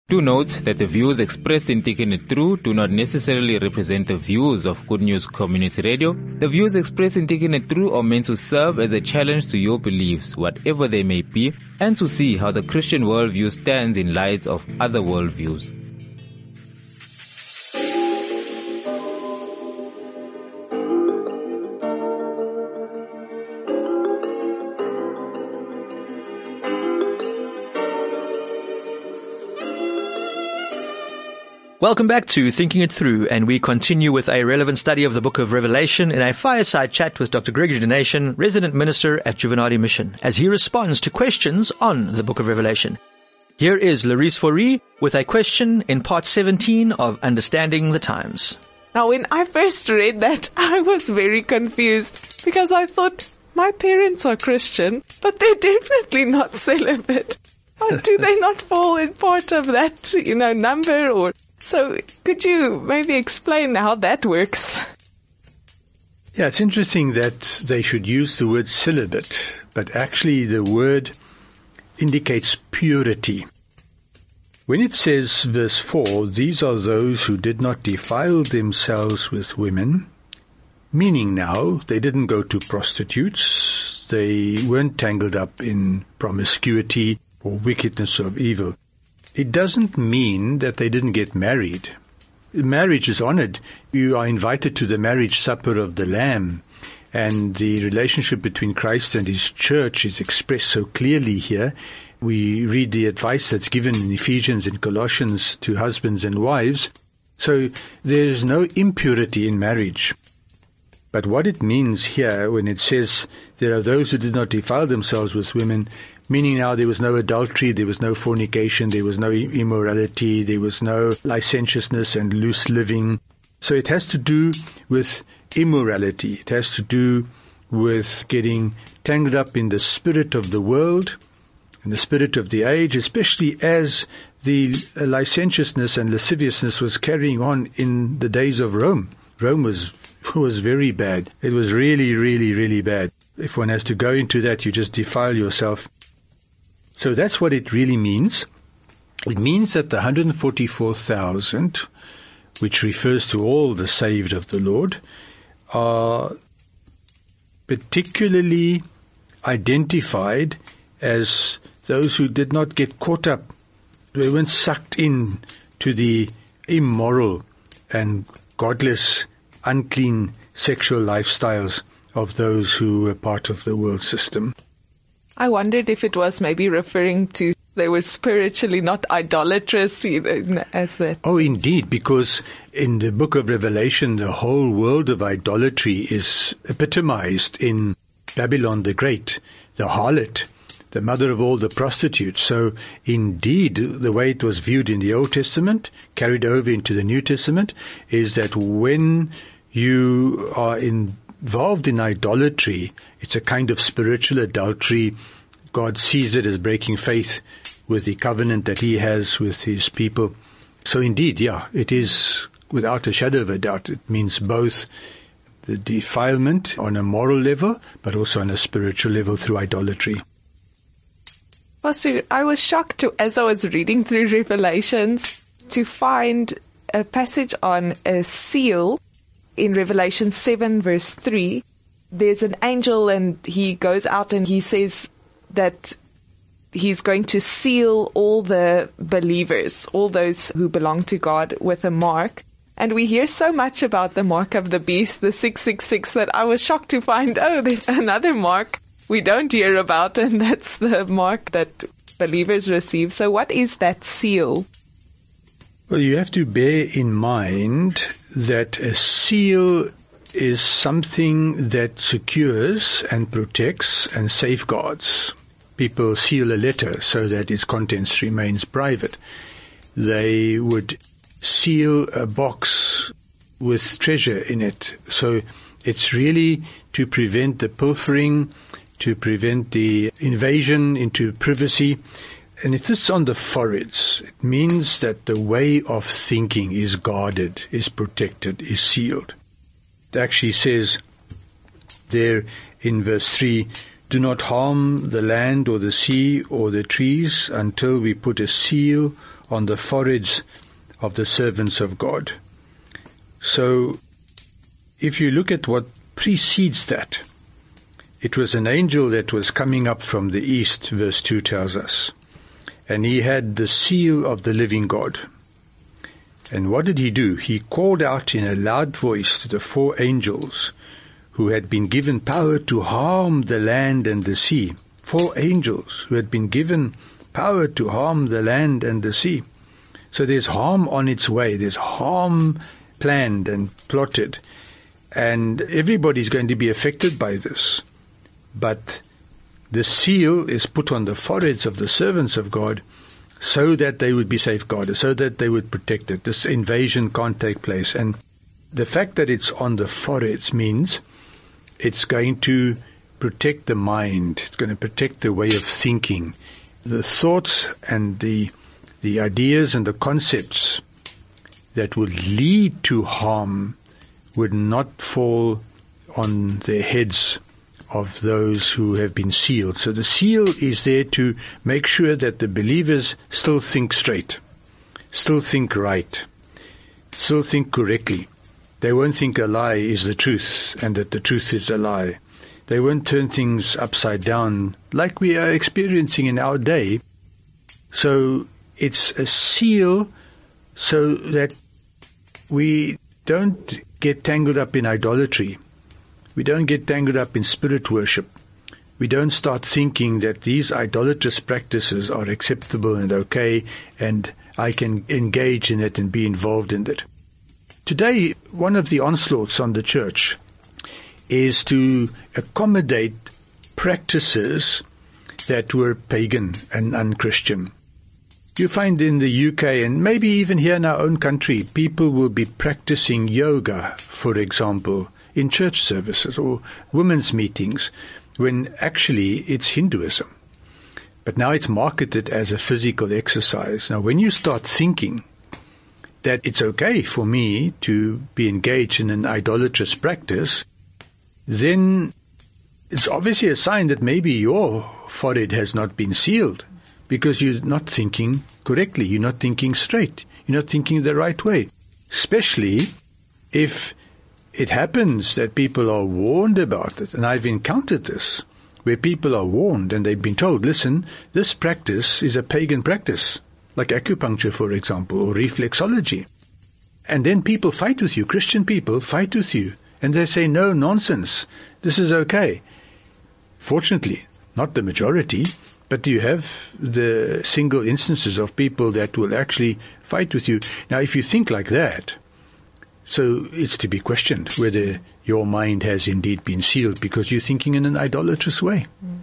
Do note that the views expressed in Thinking It Through do not necessarily represent the views of Good News Community Radio. The views expressed in Thinking It Through are meant to serve as a challenge to your beliefs, whatever they may be, and to see how the Christian worldview stands in light of other worldviews. Welcome back to Thinking It Through, and we continue with a relevant study of the book of Revelation in a fireside chat with Dr. Gregory Dination, resident minister at Juvenadi Mission, as he responds to questions on the book of Revelation. Here is Larice Fourie with a question in part 17 of Understanding the Times. Now, when I first read that, I was very confused because I thought, my parents are Christian, but they're definitely not celibate. Or do they not fall in part of that, number or... So could you maybe explain how that works? Yeah, it's interesting that they should use the word celibate, but actually the word indicates purity. When it says, verse 4, these are those who did not defile themselves with women, meaning now they didn't go to prostitutes, they weren't tangled up in promiscuity or wickedness of evil. It doesn't mean that they didn't get married. Marriage is honored. You are invited to the marriage supper of the Lamb, and the relationship between Christ and His church is expressed so clearly here. We read the advice that's given in Ephesians and Colossians to husbands and wives. So there's no impurity in marriage. But what it means here when it says there are those who did not defile themselves with women, meaning now there was no adultery, there was no fornication, there was no immorality, there was no licentiousness and loose living. So it has to do with immorality. It has to do with getting tangled up in the spirit of the world and the spirit of the age, especially as the licentiousness and lasciviousness was carrying on in the days of Rome. Rome was very bad. It was really, really, really bad. If one has to go into that, you just defile yourself. So that's what it really means. It means that the 144,000, which refers to all the saved of the Lord, are particularly identified as those who did not get caught up. They weren't sucked in to the immoral and godless, unclean sexual lifestyles of those who were part of the world system. I wondered if it was maybe referring to they were spiritually not idolatrous, as that. Oh, indeed, because in the book of Revelation, the whole world of idolatry is epitomized in Babylon the Great, the harlot, the mother of all the prostitutes. So indeed, the way it was viewed in the Old Testament, carried over into the New Testament, is that when you are involved in idolatry, it's a kind of spiritual adultery. God sees it as breaking faith with the covenant that He has with His people. So indeed, it is without a shadow of a doubt. It means both the defilement on a moral level, but also on a spiritual level through idolatry. Pastor, I was shocked as I was reading through Revelations to find a passage on a seal in Revelation 7 verse 3. There's an angel and he goes out and he says that he's going to seal all the believers, all those who belong to God, with a mark. And we hear so much about the mark of the beast, the 666, that I was shocked to find, there's another mark we don't hear about, and that's the mark that believers receive. So what is that seal? Well, you have to bear in mind that a seal is something that secures and protects and safeguards. People seal a letter so that its contents remains private. They would seal a box with treasure in it. So it's really to prevent the pilfering, to prevent the invasion into privacy. And if it's on the foreheads, it means that the way of thinking is guarded, is protected, is sealed. It actually says there in verse 3, do not harm the land or the sea or the trees until we put a seal on the foreheads of the servants of God. So, if you look at what precedes that, it was an angel that was coming up from the east, verse 2 tells us. And he had the seal of the living God. And what did he do? He called out in a loud voice to the 4 angels who had been given power to harm the land and the sea. 4 angels who had been given power to harm the land and the sea. So there's harm on its way. There's harm planned and plotted. And everybody's going to be affected by this. But the seal is put on the foreheads of the servants of God so that they would be safeguarded, so that they would protect it. This invasion can't take place. And the fact that it's on the foreheads means it's going to protect the mind. It's going to protect the way of thinking. The thoughts and the ideas and the concepts that would lead to harm would not fall on the heads of those who have been sealed. So the seal is there to make sure that the believers still think straight, still think right, still think correctly. They won't think a lie is the truth and that the truth is a lie. They won't turn things upside down like we are experiencing in our day. So it's a seal so that we don't get tangled up in idolatry. We don't get tangled up in spirit worship. We don't start thinking that these idolatrous practices are acceptable and okay, and I can engage in it and be involved in it. Today, one of the onslaughts on the church is to accommodate practices that were pagan and unchristian. You find in the UK and maybe even here in our own country, people will be practicing yoga, for example, in church services or women's meetings, when actually it's Hinduism. But now it's marketed as a physical exercise. Now, when you start thinking that it's okay for me to be engaged in an idolatrous practice, then it's obviously a sign that maybe your forehead has not been sealed, because you're not thinking correctly, you're not thinking straight, you're not thinking the right way. Especially if it happens that people are warned about it, and I've encountered this, where people are warned and they've been told, listen, this practice is a pagan practice, like acupuncture, for example, or reflexology. And then people fight with you, Christian people fight with you, and they say, no, nonsense, this is okay. Fortunately, not the majority, but you have the single instances of people that will actually fight with you. Now, if you think like that, so it's to be questioned whether your mind has indeed been sealed because you're thinking in an idolatrous way.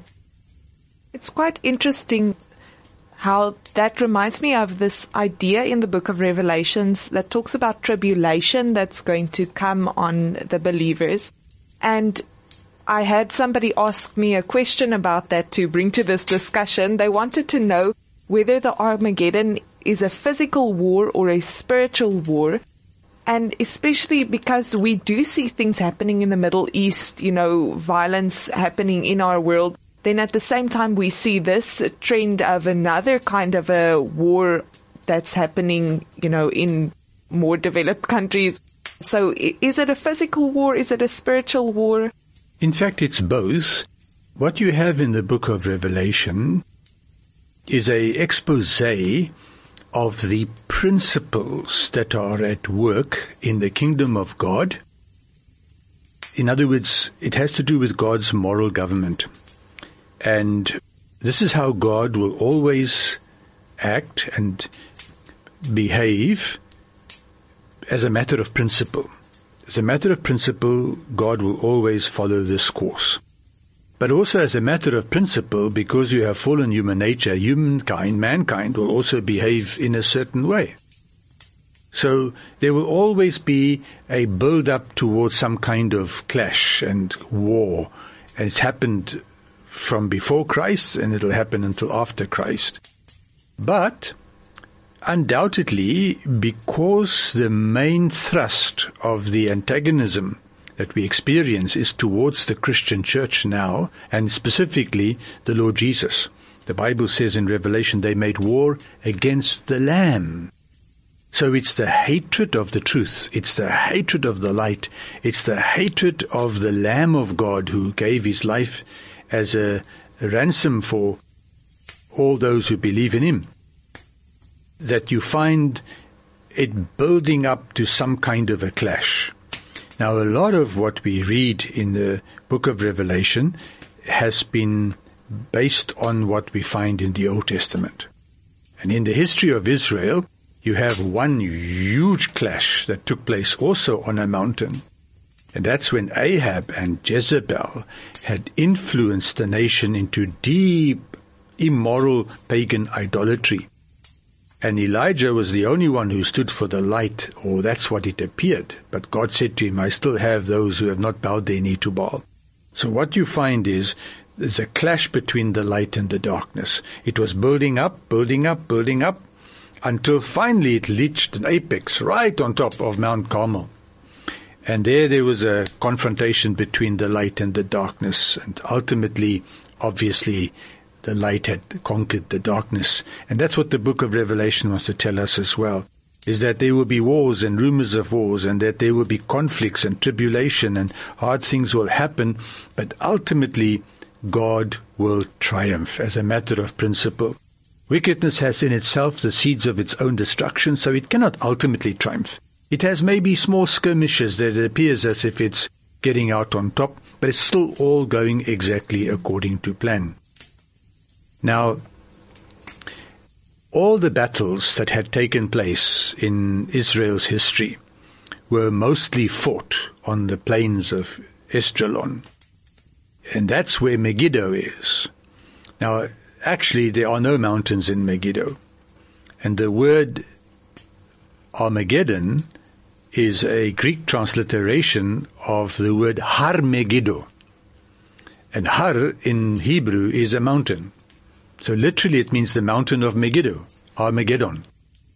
It's quite interesting how that reminds me of this idea in the book of Revelations that talks about tribulation that's going to come on the believers. And I had somebody ask me a question about that to bring to this discussion. They wanted to know whether the Armageddon is a physical war or a spiritual war. And especially because we do see things happening in the Middle East, violence happening in our world. Then at the same time, we see this trend of another kind of a war that's happening, in more developed countries. So is it a physical war? Is it a spiritual war? In fact, it's both. What you have in the book of Revelation is a expose of the principles that are at work in the kingdom of God. In other words, it has to do with God's moral government. And this is how God will always act and behave as a matter of principle. As a matter of principle, God will always follow this course. But also as a matter of principle, because you have fallen human nature, mankind will also behave in a certain way. So there will always be a build-up towards some kind of clash and war. And it's happened from before Christ, and it'll happen until after Christ. But undoubtedly, because the main thrust of the antagonism that we experience is towards the Christian church now, and specifically the Lord Jesus. The Bible says in Revelation they made war against the Lamb. So it's the hatred of the truth. It's the hatred of the light. It's the hatred of the Lamb of God who gave his life as a ransom for all those who believe in him, that you find it building up to some kind of a clash. Now, a lot of what we read in the book of Revelation has been based on what we find in the Old Testament. And in the history of Israel, you have one huge clash that took place also on a mountain. And that's when Ahab and Jezebel had influenced the nation into deep, immoral pagan idolatry. And Elijah was the only one who stood for the light, or that's what it appeared. But God said to him, I still have those who have not bowed their knee to Baal. So what you find is there's a clash between the light and the darkness. It was building up, building up, building up, until finally it reached an apex right on top of Mount Carmel. And there was a confrontation between the light and the darkness. And ultimately, obviously, the light had conquered the darkness. And that's what the book of Revelation wants to tell us as well, is that there will be wars and rumors of wars, and that there will be conflicts and tribulation, and hard things will happen. But ultimately, God will triumph as a matter of principle. Wickedness has in itself the seeds of its own destruction, so it cannot ultimately triumph. It has maybe small skirmishes that it appears as if it's getting out on top, but it's still all going exactly according to plan. Now, all the battles that had taken place in Israel's history were mostly fought on the plains of Esdraelon. And that's where Megiddo is. Now, actually, there are no mountains in Megiddo. And the word Armageddon is a Greek transliteration of the word Har Megiddo. And Har in Hebrew is a mountain. So literally it means the mountain of Megiddo, Armageddon.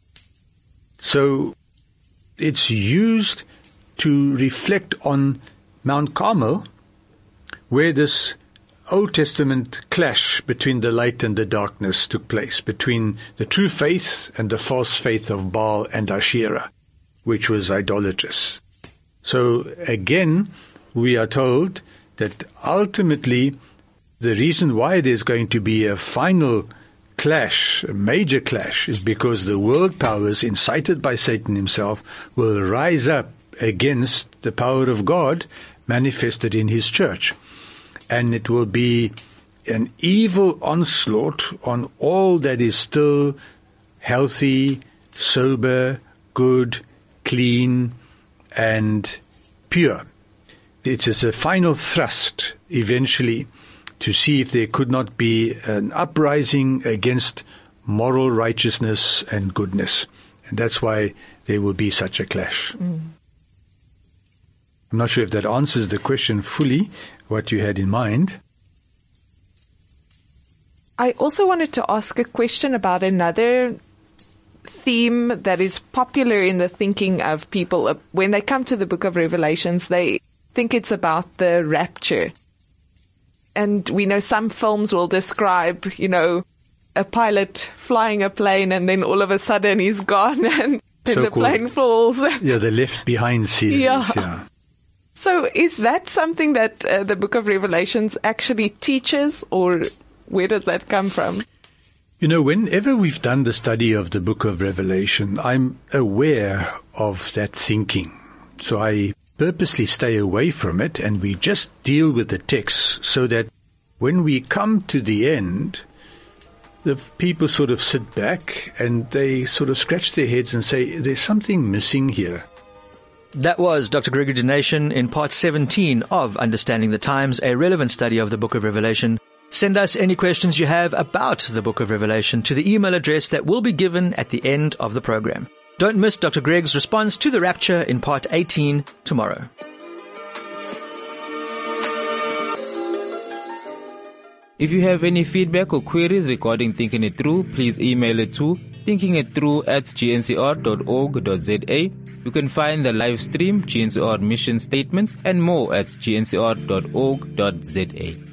So it's used to reflect on Mount Carmel, where this Old Testament clash between the light and the darkness took place, between the true faith and the false faith of Baal and Asherah, which was idolatrous. So again, we are told that ultimately the reason why there's going to be a final clash, a major clash, is because the world powers incited by Satan himself will rise up against the power of God manifested in his church. And it will be an evil onslaught on all that is still healthy, sober, good, clean, and pure. It is a final thrust, eventually, to see if there could not be an uprising against moral righteousness and goodness. And that's why there will be such a clash. I'm not sure if that answers the question fully, what you had in mind. I also wanted to ask a question about another theme that is popular in the thinking of people. When they come to the book of Revelations, they think it's about the rapture. And we know some films will describe, a pilot flying a plane and then all of a sudden he's gone and then the plane falls. Yeah, the Left Behind series. Yeah. So is that something that the book of Revelations actually teaches, or where does that come from? Whenever we've done the study of the book of Revelation, I'm aware of that thinking. So I purposely stay away from it, and we just deal with the text so that when we come to the end, the people sort of sit back and they sort of scratch their heads and say, there's something missing here. That was Dr. Gregory Dination in part 17 of Understanding the Times, a relevant study of the book of Revelation. Send us any questions you have about the book of Revelation to the email address that will be given at the end of the program. Don't miss Dr. Greg's response to the rapture in part 18 tomorrow. If you have any feedback or queries regarding Thinking It Through, please email it to thinkingitthrough@gncr.org.za. You can find the live stream, GNCR mission statements, and more at gncr.org.za.